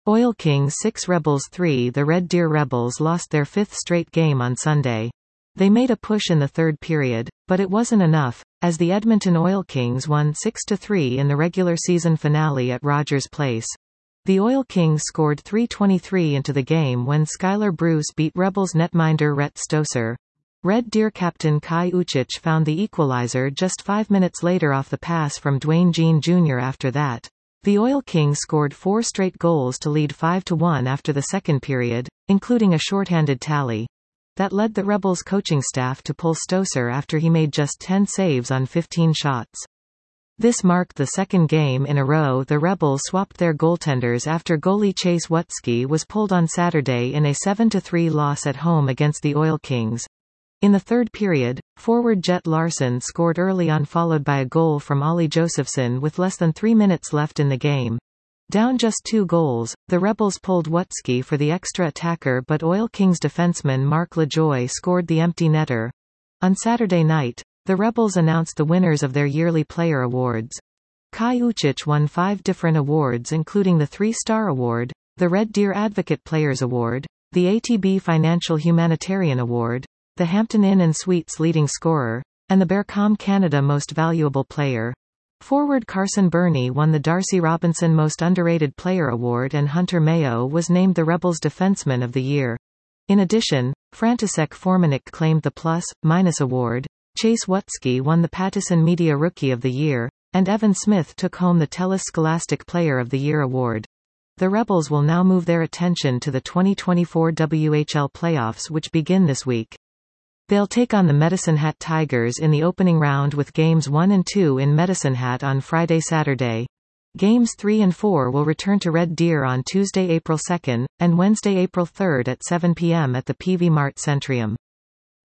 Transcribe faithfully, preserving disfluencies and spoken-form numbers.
Oil Kings six Rebels three. The Red Deer Rebels lost their fifth straight game on Sunday. They made a push in the third period, but it wasn't enough, as the Edmonton Oil Kings won six to three in the regular season finale at Rogers Place. The Oil Kings scored three twenty-three into the game when Skylar Bruce beat Rebels netminder Rhett Stosur. Red Deer captain Kai Uchich found the equalizer just five minutes later off the pass from Dwayne Jean Junior After that, the Oil Kings scored four straight goals to lead five to one after the second period, including a shorthanded tally. That led the Rebels coaching staff to pull Stosur after he made just ten saves on fifteen shots. This marked the second game in a row the Rebels swapped their goaltenders after goalie Chase Wutsky was pulled on Saturday in a seven to three loss at home against the Oil Kings. In the third period, forward Jet Larson scored early on, followed by a goal from Ollie Josephson with less than three minutes left in the game. Down just two goals, the Rebels pulled Wutsky for the extra attacker, but Oil Kings defenseman Mark LaJoie scored the empty netter. On Saturday night, the Rebels announced the winners of their yearly player awards. Kai Uchich won five different awards, including the Three-Star Award, the Red Deer Advocate Players Award, the A T B Financial Humanitarian Award, the Hampton Inn and Suites Leading Scorer, and the Bearcom Canada Most Valuable Player. Forward Carson Burney won the Darcy Robinson Most Underrated Player Award, and Hunter Mayo was named the Rebels Defenseman of the Year. In addition, František Formanek claimed the Plus, Minus Award, Chase Wutsky won the Pattison Media Rookie of the Year, and Evan Smith took home the TELUS Scholastic Player of the Year award. The Rebels will now move their attention to the twenty twenty-four W H L playoffs, which begin this week. They'll take on the Medicine Hat Tigers in the opening round with Games one and two in Medicine Hat on Friday-Saturday. Games three and four will return to Red Deer on Tuesday, April second, and Wednesday, April third at seven p m at the P V Mart Centrium.